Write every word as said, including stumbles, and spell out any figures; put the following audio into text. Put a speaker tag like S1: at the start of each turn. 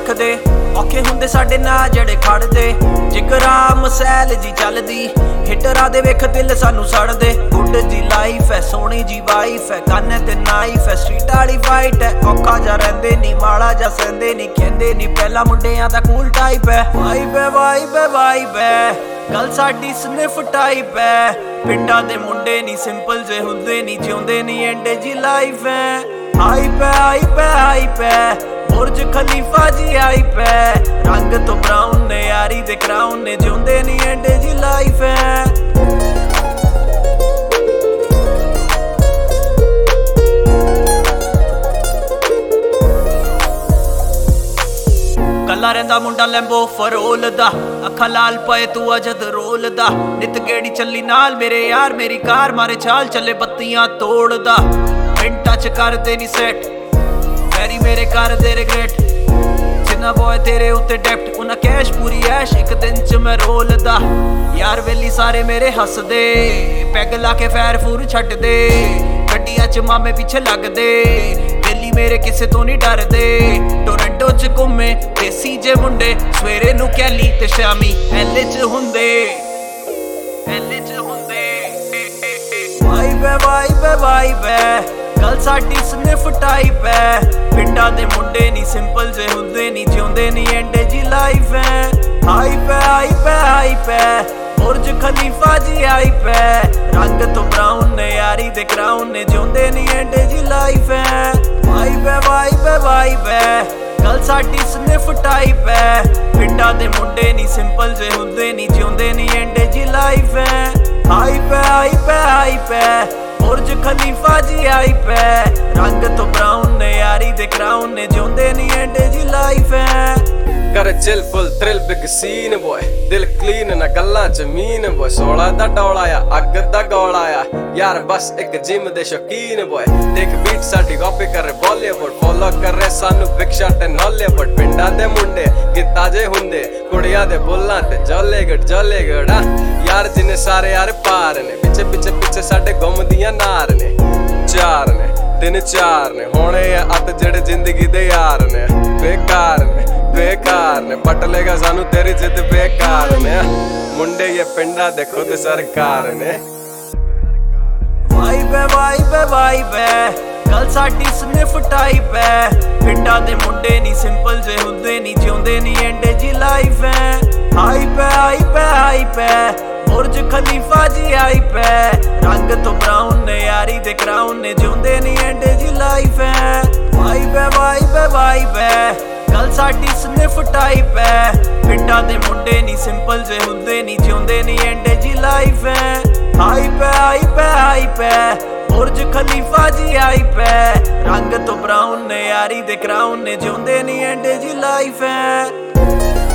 S1: रखदे औखे हुंदे साडे नाल जेड़े खड़दे जिगरा मसैल जी चलदी हिटरा दे वेख दिल सानू सड़दे गुड जी लाइफ है सोहनी जी वाइफ है गन ते नाइफ है स्ट्रीट वाली फाइट है औखा जा रहिंदे नी माड़ा जा सहंदे नी कहंदे नी पहला मुंडियां दा कूल टाइप है वाइब है वाइब है वाइब है गल साडी स्निफ टाइप है पिंडां दे मुंडे नी सिंपल जे हुंदे नी जिउंदे नी एंडे जी लाइफ है हाइप है हाइप है हाइप है बुर्ज खलीफा जी हाइप है रंग तो ब्राउन ने यारी दे क्राउन ने जिउंदे नी एंडे जी लाइफ है कला रहिंदा मुंडा लैंबो फरोल दा अखां लाल पए तू अजद रोल दा नित गेड़ी चली नाल मेरे यार मेरी कार मारे चाल चले बत्तियां तोड़दा मिंटा च कर दे नी सेट मैरी मेरे कर दे रिग्रेट जिन्ना बॉय तेरे उत्ते डेप्ट उन्ना कैश पूरी ऐश एक दिन च मैं रोलदा यार वेली सारे मेरे हसदे पैग ला के फैर फूर छट दे गड्डियां च मामे पीछे लगदे वेली मेरे किसे तो नहीं डरदे टोरंटो च घूमे देसी जे मुंडे सवेरे नू कैली ते शामी एले च हुंदे एले च हुंदे वाइब है वाइब है वाइब है गल साडी स्निफ टाइप है पिंडां दे मुंडे नी सिंपल जे हुंदे नी जिउंदे नी एंडे जी लाइफ है हाइप है हाइप है हाइप है बुर्ज खलीफा जी हाइप है रंग तो ब्राउन ने यारी दे क्राउन ने जिउंदे नी एंडे जी लाइफ है वाइब है वाइब है वाइब है गल साडी स्निफ टाइप है पिंडां दे मुंडे नी सिंपल जे हुंदे नी जिउंदे नी एंडे जी लाइफ है हाइप है हाइप है हाइप है बुर्ज खलीफा जी हाइप है रंग तो ब्राउन ने यारी दे क्राउन ने जिउंदे नी एंडे जी लाइफ है
S2: कर chill full thrill big scene boy दिल क्लीन ना गल्लां च मीन बॉय सोलह दा डौला आ अग दा गौला आ यार बस एक जिम दे शौकीन बॉय देख बीट साडी कॉपी कर बॉलीवुड फॉलो कर रहे सानू बिग शॉट एंड हॉलीवुड पिंडा दे मुंडे किता जे हुंदे कुड़ियां दे बुल्लां ते जले गड जले गड़ा यार जिने सारे यार पार ने पिछे पिछे पिछे साडे घुमदियां नार ने चार ने दिन चार ने होने अत जेड़े जिंदगी दे यार ने बेकार ने बेकार ने पट लेगा सानू तेरी जिद बेकार ने मुंडे ये पिंडा दे खुद सरकार ने
S1: वाइब है वाइब है वाइब है गल साडी स्निफ टाइप है पिंडां दे मुंडे नी सिंपल जे हुंदे नी जिउंदे नी एंडे जी लाइफ है हाइप है हाइप है हाइप है बुर्ज खलीफा जी हाइप है रंग तो ब्राउन ने यारी दे क्राउन ने जिउंदे नी एंडे जी लाइफ है वाइब है वाइब है वाइब है गल साडी स्निफ टाइप है पिंडां दे मुंडे नी सिंपल जे हुंदे नी जिउंदे नी एंडे जी लाइफ है हाइप है हाइप है हाइप है बुर्ज खलीफा जी हाइप है रंग तो ब्राउन ने यारी दे क्राउन ने जिउंदे नी एंडे जी लाइफ है।